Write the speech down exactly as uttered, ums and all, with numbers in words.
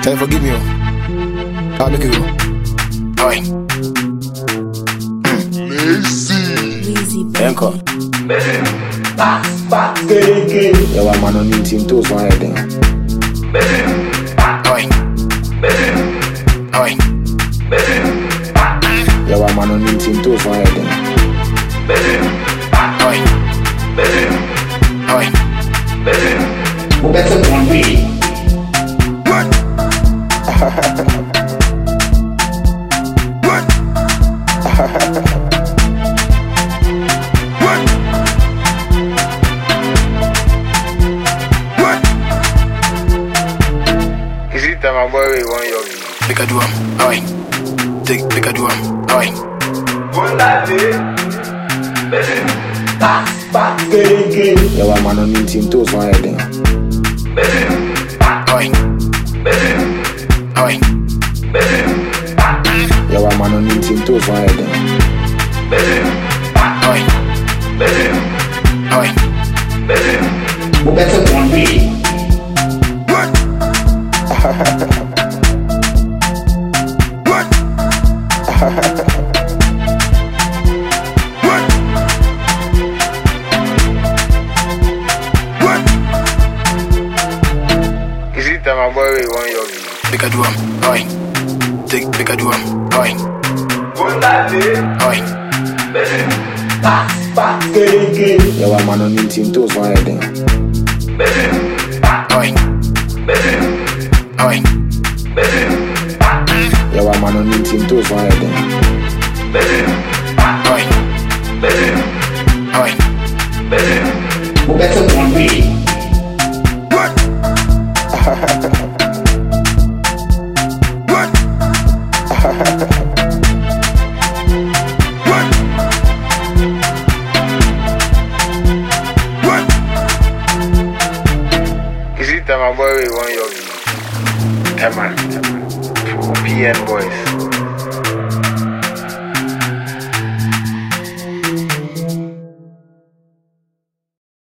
Tell forgive me. I'll make it go. Alright. Lazy Enko. Yo, I'm on new team too, so I think. Alright. Alright. Yo, I'm on new team too, so I think. Alright. Alright. Who better than me? What? What? What? What? Is it that my boy we want your Make a do am. Alright. Take, make a do am. Alright. Yo, I'm on new team too, so I think. Alright. Alright. Yo, I'm on new team too, so I think. Alright. Alright. Who better than me? What? What? What? What? Is it that my boy we want your Make a do am. Alright. Take, make a do am. Alright. Alright. Yo, I'm on new team too, so I think. Alright. Alright. Yo, I'm on new team too, so I think. Alright. Alright. Who better than me? What? What? What? What? Is it that my boy we want your Teman, P N boys.